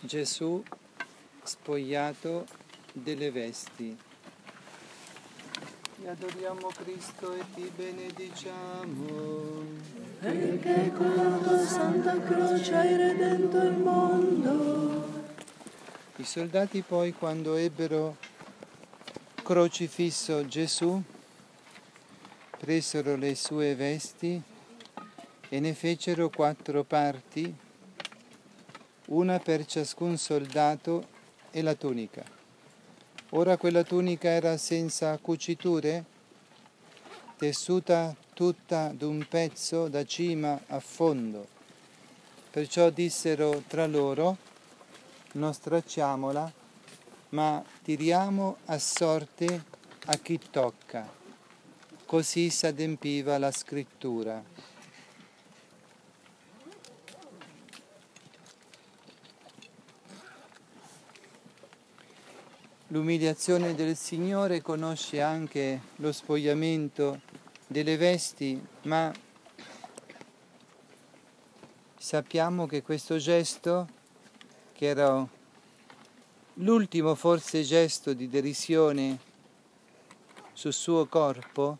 Gesù spogliato delle vesti. E adoriamo Cristo e ti benediciamo. Perché con la tua santa croce hai redento il mondo. I soldati poi, quando ebbero crocifisso Gesù, presero le sue vesti e ne fecero 4 parti, una per ciascun soldato e la tunica. Ora quella tunica era senza cuciture, tessuta tutta d'un pezzo da cima a fondo. Perciò dissero tra loro: non stracciamola, ma tiriamo a sorte a chi tocca. Così s'adempiva la scrittura. L'umiliazione del Signore conosce anche lo spogliamento delle vesti, ma sappiamo che questo gesto, che era l'ultimo forse gesto di derisione sul suo corpo,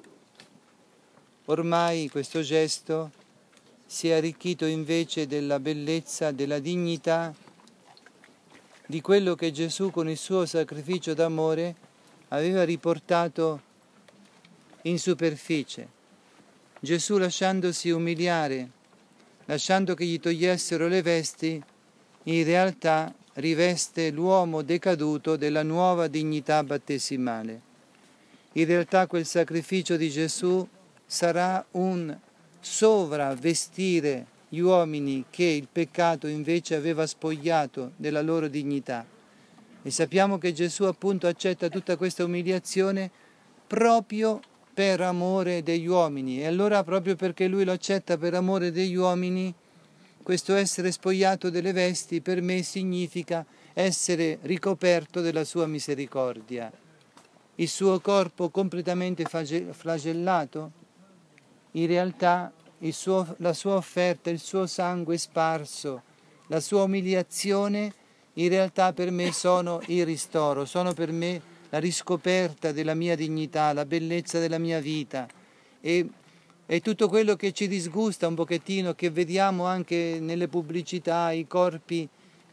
ormai questo gesto si è arricchito invece della bellezza, della dignità di quello che Gesù con il suo sacrificio d'amore aveva riportato in superficie. Gesù, lasciandosi umiliare, lasciando che gli togliessero le vesti, in realtà riveste l'uomo decaduto della nuova dignità battesimale. In realtà quel sacrificio di Gesù sarà un sovravvestire gli uomini che il peccato invece aveva spogliato della loro dignità. E sappiamo che Gesù appunto accetta tutta questa umiliazione proprio per amore degli uomini. E allora, proprio perché Lui lo accetta per amore degli uomini, questo essere spogliato delle vesti per me significa essere ricoperto della sua misericordia. Il suo corpo completamente flagellato, in realtà la sua offerta, il suo sangue sparso, la sua umiliazione, in realtà per me sono il ristoro, sono per me la riscoperta della mia dignità, la bellezza della mia vita. E tutto quello che ci disgusta un pochettino, che vediamo anche nelle pubblicità, i corpi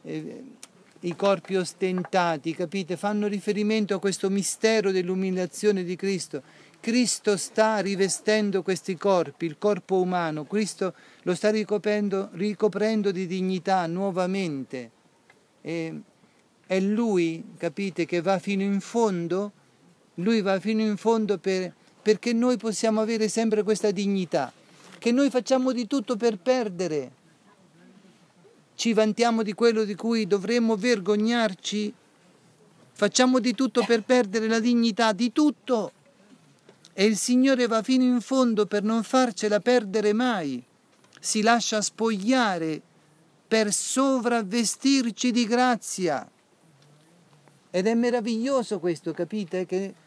ostentati, capite? Fanno riferimento a questo mistero dell'umiliazione di Cristo. Cristo sta rivestendo questi corpi, il corpo umano, Cristo lo sta ricoprendo di dignità nuovamente. E è Lui, capite, che va fino in fondo, Lui va fino in fondo perché noi possiamo avere sempre questa dignità, che noi facciamo di tutto per perdere. Ci vantiamo di quello di cui dovremmo vergognarci, facciamo di tutto per perdere la dignità, di tutto. E il Signore va fino in fondo per non farcela perdere mai. Si lascia spogliare per sovravvestirci di grazia. Ed è meraviglioso questo, capite?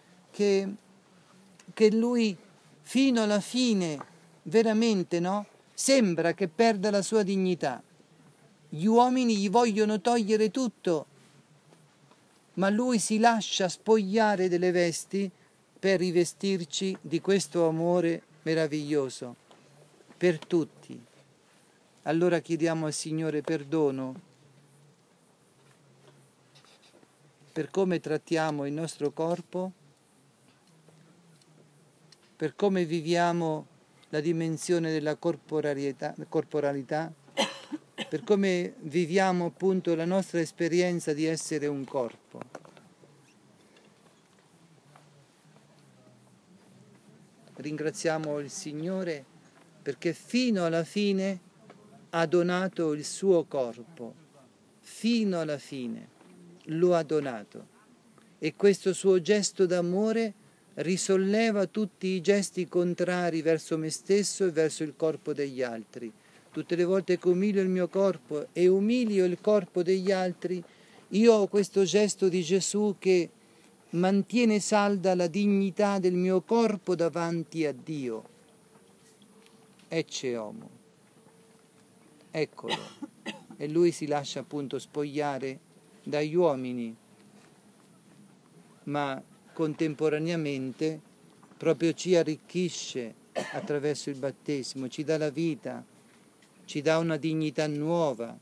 Che Lui fino alla fine, veramente, no? Sembra che perda la sua dignità. Gli uomini gli vogliono togliere tutto, ma Lui si lascia spogliare delle vesti per rivestirci di questo amore meraviglioso per tutti. Allora chiediamo al Signore perdono per come trattiamo il nostro corpo, per come viviamo la dimensione della corporalità, per come viviamo appunto la nostra esperienza di essere un corpo. Ringraziamo il Signore perché fino alla fine ha donato il suo corpo, fino alla fine lo ha donato. E questo suo gesto d'amore risolleva tutti i gesti contrari verso me stesso e verso il corpo degli altri. Tutte le volte che umilio il mio corpo e umilio il corpo degli altri, io ho questo gesto di Gesù che mantiene salda la dignità del mio corpo davanti a Dio. Ecce homo. Eccolo. e Lui si lascia appunto spogliare dagli uomini, ma contemporaneamente proprio ci arricchisce attraverso il battesimo, ci dà la vita, ci dà una dignità nuova.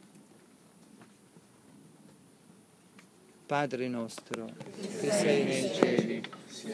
Padre nostro, che sei nei cieli,